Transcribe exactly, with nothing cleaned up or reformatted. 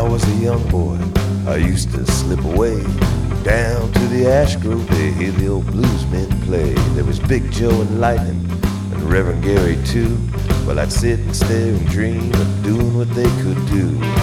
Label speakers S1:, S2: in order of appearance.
S1: was a young boy, I used to slip away down to the Ash Grove to hear the old bluesmen play. There was Big Joe and Lightning and Reverend Gary too. Well, I'd sit and stare and dream of doing what they could do.